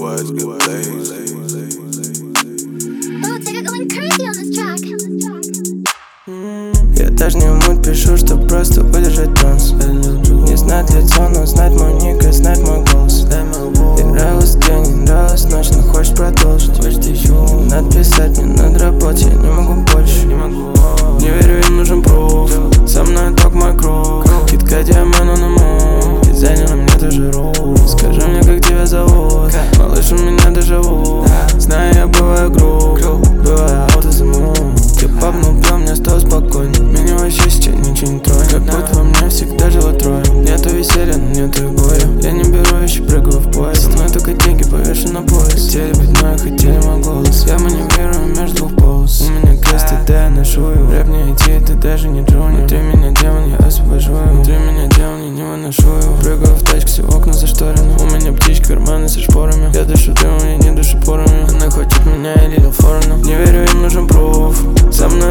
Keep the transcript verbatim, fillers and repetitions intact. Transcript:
boys get lazy. Я даже не муть пишу, чтоб просто удержать транс. Не знать лицо, но знать мой ник и знать мой голос. Не нравилось день, не нравилась ночь, но хочешь продолжить. Надо писать мне над работой, я не могу больше. Не верю, им нужен пруф. Со мной только мой круг. Китка диамана на мун. Дизайнера мне тоже рук. Скажи мне, как тебя зовут. Малыш, у меня дежаву. Знаю, я бываю груб, бываю out of the moon. Ты папнул, пьем, мне стало спокойно. Меня вообще сейчас ничего не тронет. Как будто во мне всегда жило трое. Нету веселья, но нету и горя. Я не беру вещи, прыгаю в поезд. Со мной только деньги повешены на пояс. Хотели быть мной, хотели мой голос. Я маневрирую между двух полос. У меня крест, и да, я ношу его. Рэп не идти, ты даже не джуниор. Внутри меня демон, я освобожу его. Внутри меня демон, я не выношу его. Прыгаю в тачку, все окна зашторены. У меня птичка, карманы со шпорами. Я дышу дымом, я не душу порами. Она хочет меня, я лил форну. Не верю, им нужен пруф. Со мной